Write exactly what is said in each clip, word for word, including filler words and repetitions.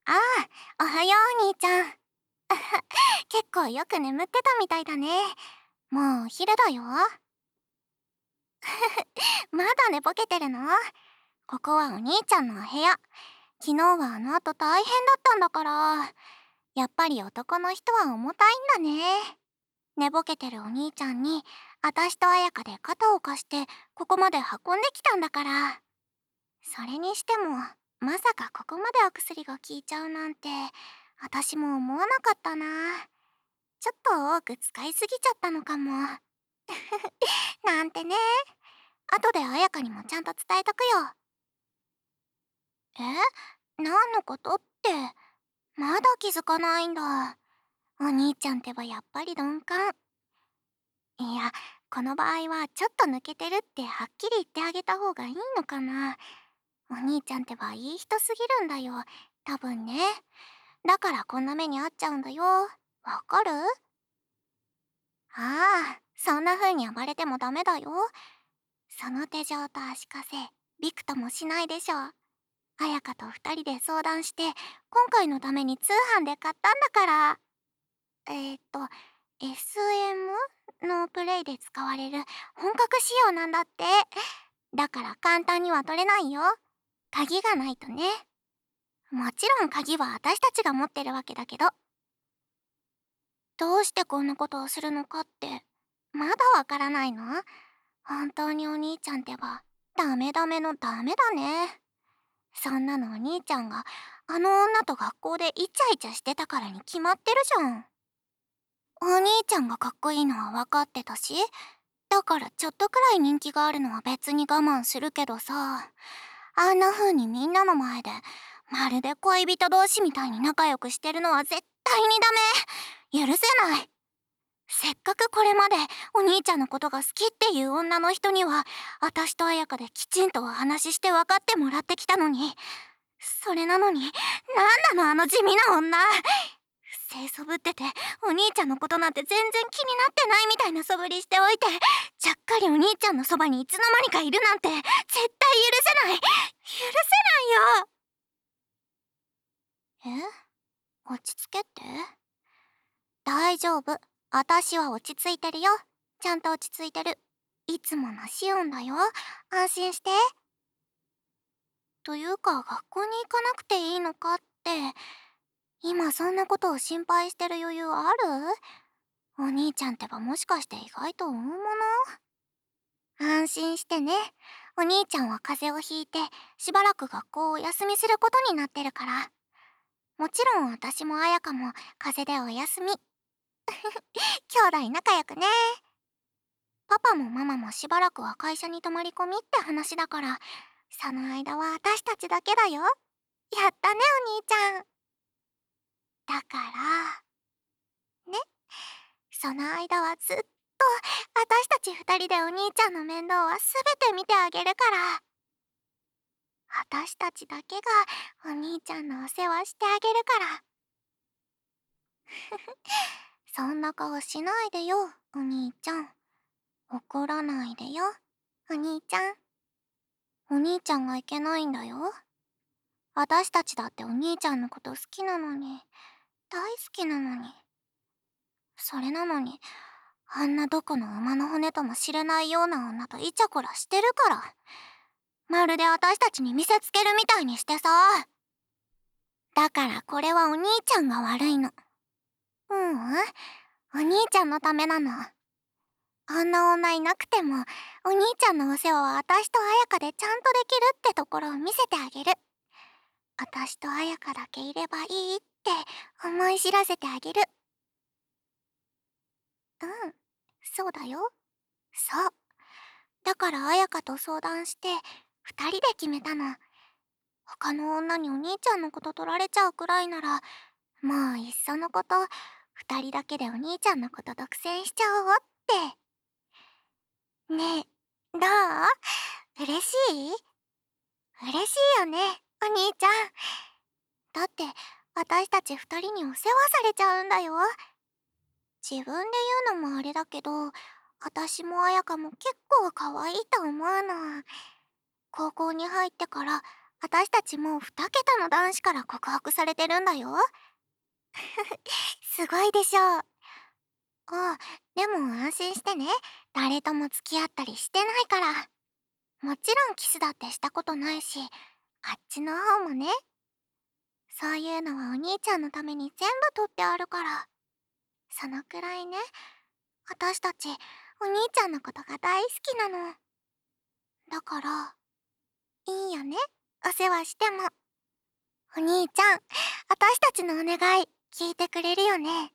ああ、おはよう、兄ちゃん。結構よく眠ってたみたいだね。もうお昼だよ。まだ寝ぼけてるの？ここはお兄ちゃんのお部屋。昨日はあの後大変だったんだから。やっぱり男の人は重たいんだね。寝ぼけてるお兄ちゃんに、あたしとあやかで肩を貸して、ここまで運んできたんだから。それにしても、まさかここまでお薬が効いちゃうなんて、あたしも思わなかったな。ちょっと多く使いすぎちゃったのかも。なんてね。後であやかにもちゃんと伝えとくよ。え？何のことって、まだ気づかないんだ。お兄ちゃんってばやっぱり鈍感。いや、この場合はちょっと抜けてるってはっきり言ってあげた方がいいのかな。お兄ちゃんってばいい人すぎるんだよ。多分ね。だからこんな目に遭っちゃうんだよ。わかる？ああ、そんな風に暴れてもダメだよ。その手錠と足かせ、びくともしないでしょ。彩香と二人で相談して、今回のために通販で買ったんだから。えー、っと、エスエム のプレイで使われる本格仕様なんだって。だから簡単には取れないよ。鍵がないとね。もちろん鍵は私たちが持ってるわけだけど。どうしてこんなことをするのかって、まだわからないの？本当にお兄ちゃんってば、ダメダメのダメだね。そんなのお兄ちゃんが、あの女と学校でイチャイチャしてたからに決まってるじゃん。お兄ちゃんがかっこいいのは分かってたし、だからちょっとくらい人気があるのは別に我慢するけどさ、あんな風にみんなの前で、まるで恋人同士みたいに仲良くしてるのは絶対にダメ。許せない。せっかくこれまでお兄ちゃんのことが好きっていう女の人には、私と彩香できちんとお話しして分かってもらってきたのに、それなのに、なんなのあの地味な女。清そぶってて、お兄ちゃんのことなんて全然気になってないみたいな素振りしておいて、ちゃっかりお兄ちゃんのそばにいつの間にかいるなんて、絶対許せない。許せないよ。え？落ち着けって？大丈夫。私は落ち着いてるよ。ちゃんと落ち着いてる。いつものシオンだよ。安心して。というか、学校に行かなくていいのかって、今そんなことを心配してる余裕ある？お兄ちゃんってばもしかして意外と大物？安心してね。お兄ちゃんは風邪をひいて、しばらく学校をお休みすることになってるから。もちろん私も彩香も風邪でお休み。兄弟仲良くね。パパもママもしばらくは会社に泊まり込みって話だから、その間は私たちだけだよ。やったね、お兄ちゃん。だからね、その間はずっと私たち二人でお兄ちゃんの面倒はすべて見てあげるから。私たちだけがお兄ちゃんのお世話してあげるから。そんな顔しないでよ、お兄ちゃん。怒らないでよ、お兄ちゃん。お兄ちゃんがいけないんだよ。私たちだってお兄ちゃんのこと好きなのに、大好きなのに。それなのに、あんなどこの馬の骨とも知れないような女とイチャコラしてるから。まるで私たちに見せつけるみたいにしてさ。だからこれはお兄ちゃんが悪いの。ううん、お兄ちゃんのためなの。あんな女いなくても、お兄ちゃんのお世話は私と彩香でちゃんとできるってところを見せてあげる。私と彩香だけいればいいって思い知らせてあげる。うん、そうだよ。そう。だから彩香と相談して、二人で決めたの。他の女にお兄ちゃんのこと取られちゃうくらいなら、もういっそのこと、二人だけでお兄ちゃんのこと独占しちゃおうって。ねえ、どう？嬉しい？嬉しいよね、お兄ちゃん。だって、私たち二人にお世話されちゃうんだよ。自分で言うのもあれだけど、私も彩香も結構可愛いと思うの。高校に入ってから、 私たちもうに桁の男子から告白されてるんだよ。すごいでしょう。ああ、でも安心してね。誰とも付き合ったりしてないから。もちろんキスだってしたことないし、あっちの方もね。そういうのはお兄ちゃんのために全部取ってあるから。そのくらいね、私たちお兄ちゃんのことが大好きなの。だから、いいよね、お世話しても。お兄ちゃん、私たちのお願い聞いてくれるよね？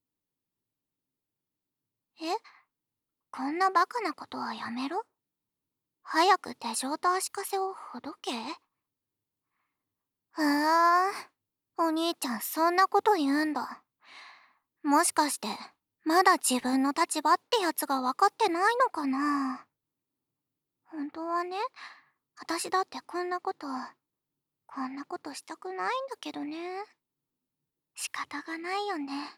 え、こんなバカなことはやめろ。早く手錠と足かせをほどけ。ふーん、お兄ちゃんそんなこと言うんだ。もしかしてまだ自分の立場ってやつが分かってないのかな。本当はね、私だってこんなことこんなことしたくないんだけどね。仕方がないよね。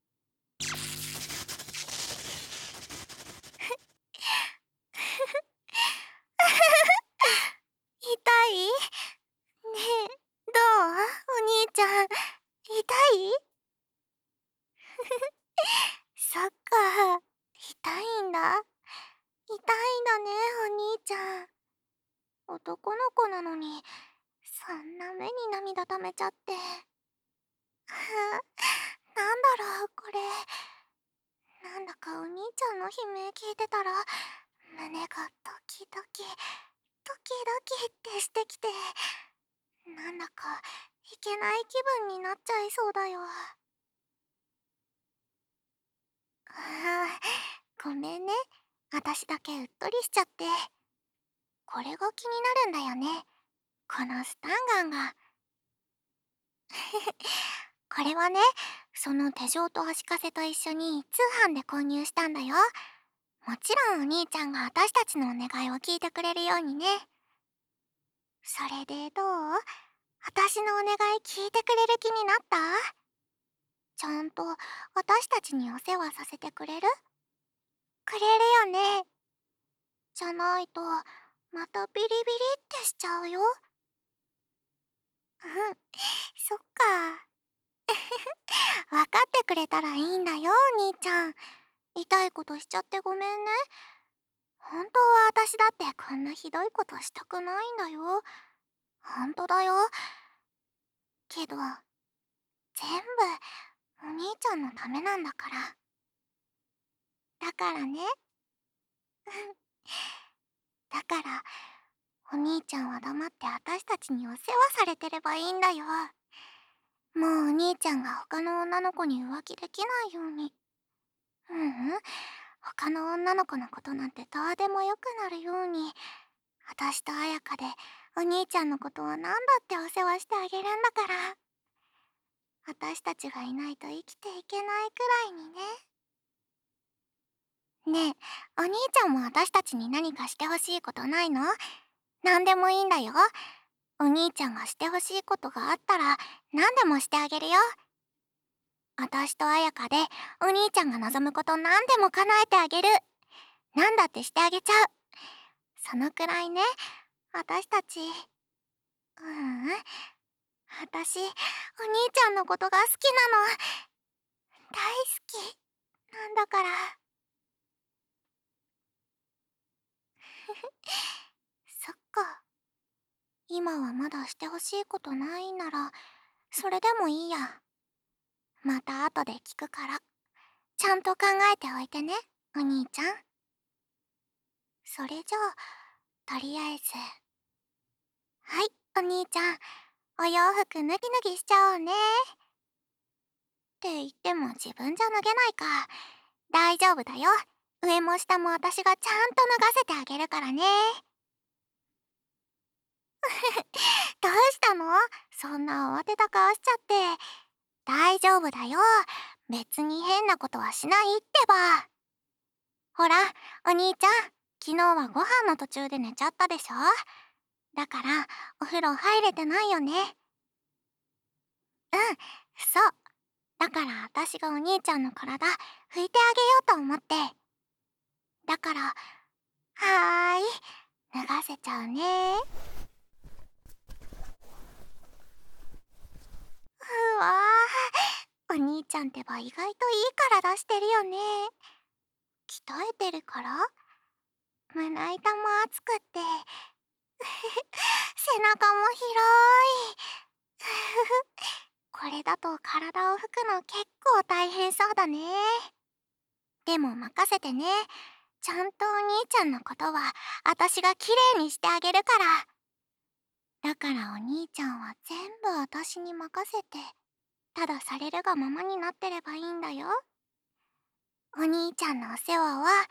痛い？ねえ、どう？お兄ちゃん、痛い？そっか、痛いんだ。痛いんだね、お兄ちゃん。男の子なのに、そんな目に涙溜めちゃって。なんだろう、これ。なんだかお兄ちゃんの悲鳴聞いてたら、胸がドキドキ、ドキドキってしてきて、なんだかいけない気分になっちゃいそうだよ。あー、ごめんね。私だけうっとりしちゃって。これが気になるんだよね。このスタンガンが。これはね、その手錠と足かせと一緒に通販で購入したんだよ。もちろんお兄ちゃんが私たちのお願いを聞いてくれるようにね。それでどう？私のお願い聞いてくれる気になった？ちゃんと私たちにお世話させてくれる？くれるよね？じゃないと、またビリビリってしちゃうよ。うん、そっか。わかってくれたらいいんだよ、お兄ちゃん。痛いことしちゃってごめんね。本当は私だってこんなひどいことしたくないんだよ。本当だよ。けど、全部お兄ちゃんのためなんだから。だからね。だから、お兄ちゃんは黙って私たちにお世話されてればいいんだよ。もうお兄ちゃんが他の女の子に浮気できないように。ううん、他の女の子のことなんてどうでもよくなるように、私と彩香でお兄ちゃんのことを何だってお世話してあげるんだから。私たちがいないと生きていけないくらいにね。ねえ、お兄ちゃんも私たちに何かしてほしいことないの？何でもいいんだよ。お兄ちゃんがしてほしいことがあったら何でもしてあげるよ。私と彩香でお兄ちゃんが望むこと何でも叶えてあげる。何だってしてあげちゃう。そのくらいね、私たち。ううん、私、お兄ちゃんのことが好きなの。大好き。なんだから。そっか。今はまだしてほしいことないんなら、それでもいいや。また後で聞くから。ちゃんと考えておいてね、お兄ちゃん。それじゃあ、とりあえず。はい、お兄ちゃん。お洋服脱ぎ脱ぎしちゃおうね。って言っても自分じゃ脱げないか。大丈夫だよ。上も下も私がちゃんと脱がせてあげるからね。どうしたの？そんな慌てた顔しちゃって。大丈夫だよ。別に変なことはしないってば。ほら、お兄ちゃん、昨日はご飯の途中で寝ちゃったでしょ？だから、お風呂入れてないよね。うん、そう。だから私がお兄ちゃんの体拭いてあげようと思って。だから、はーい、脱がせちゃうね。 ちゃんってば意外といい体してるよね。鍛えてるから？胸板も厚くって背中も広い。これだと体を拭くの結構大変そうだね。でも任せてね。ちゃんとお兄ちゃんのことは私がきれいにしてあげるから。だからお兄ちゃんは全部私に任せて、ただされるがままになってればいいんだよ。お兄ちゃんのお世話は